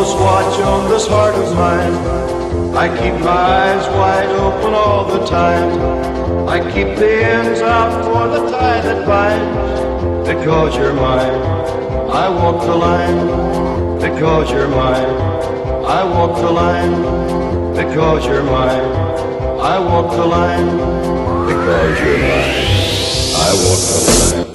close watch on this heart of mine. I keep my eyes wide open all the time. I keep the ends out for the tie that binds. Because you're mine, I walk the line. Because you're mine, I walk the line. Because you're mine, I walk the line. Because you're mine, I walk the line.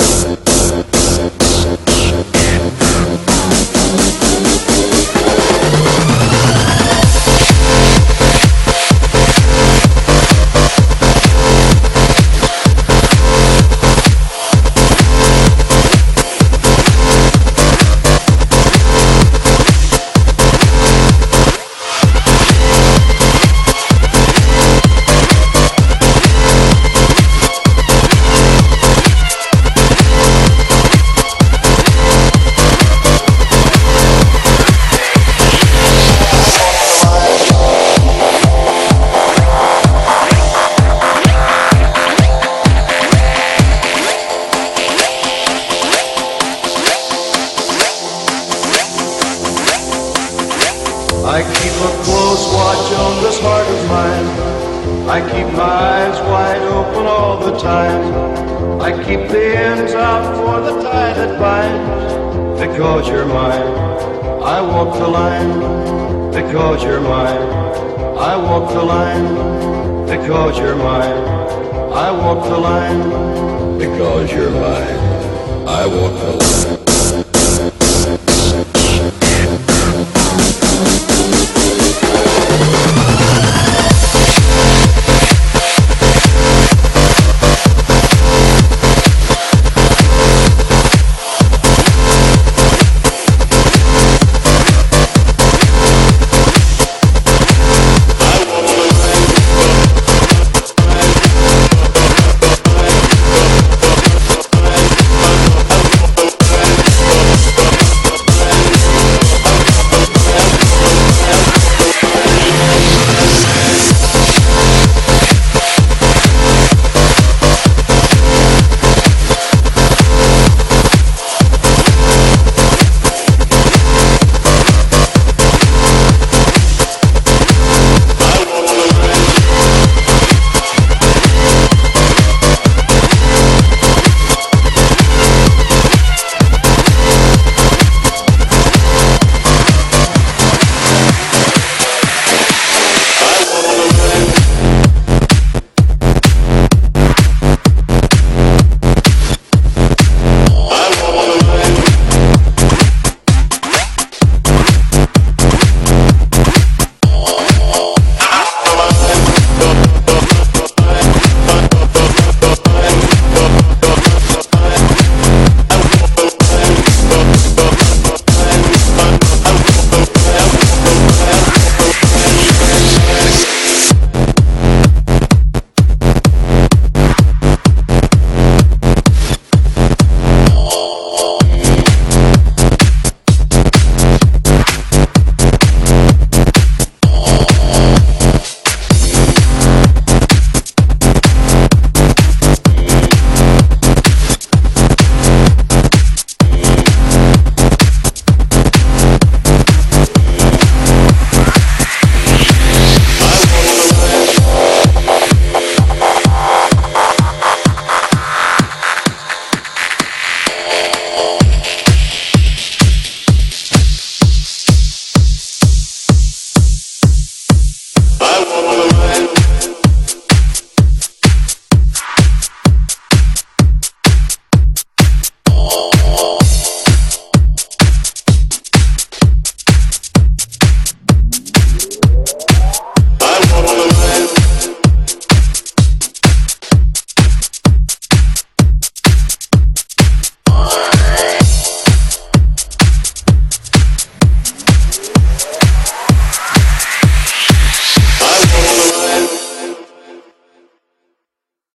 I keep a close watch on this heart of mine. I keep my eyes wide open all the time. I keep the ends out for the tie that binds. Because you're mine, I walk the line. Because you're mine, I walk the line. Because you're mine, I walk the line. Because you're mine, I walk the line.